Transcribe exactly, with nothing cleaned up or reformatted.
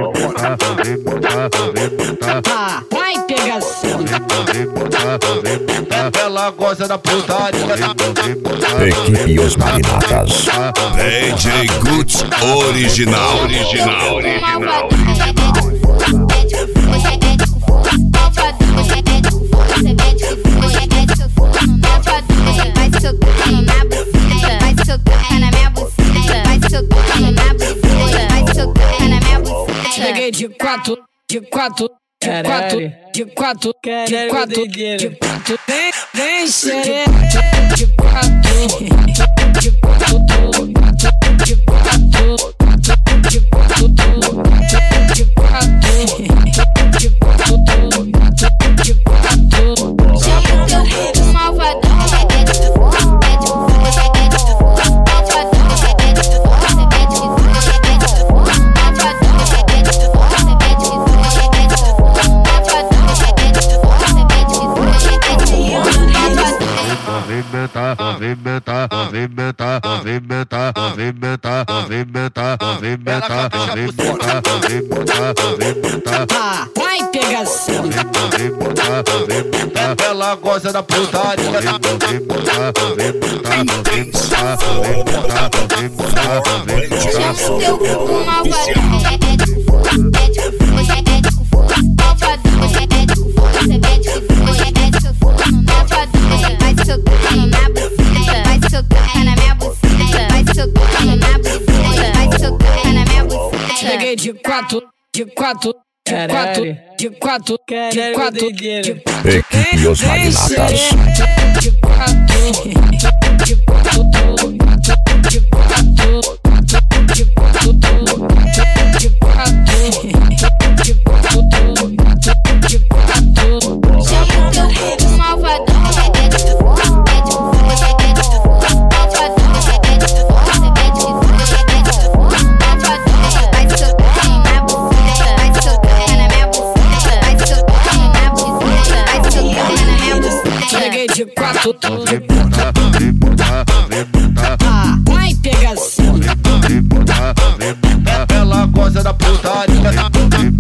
Ah, vai pegação. Ela gosta da putaria. Equipe Os Magnatas. D J Guts Original. Original. Original. Cheguei de quatro, de quatro, de quatro, de quatro, de quatro, de quatro, vem, vem xereca, de quatro, de quatro, de quatro, de quatro, de quatro, de quatro, chama teu puto malvadão. Movimenta, movimenta, movimenta, movimenta, movimenta, movimenta, movimenta, movimenta, movimenta, movimenta. Ah, vai pegação. Movimenta, movimenta. Ela gosta da putaria. Movimenta, movimenta, movimenta, movimenta, movimenta, movimenta. Chama teu puto malvadão. Cheguei de quatro, de quatro, de quatro, de quatro, de quatro, de quatro. Equipe Os Magnatas. De quatro, de quatro, de quatro, de quatro, de quatro, de quatro. Chama teu puto malvadão. Cheguei de quatro, de quatro. Ah, vai pegação. Ela gosta da putaria.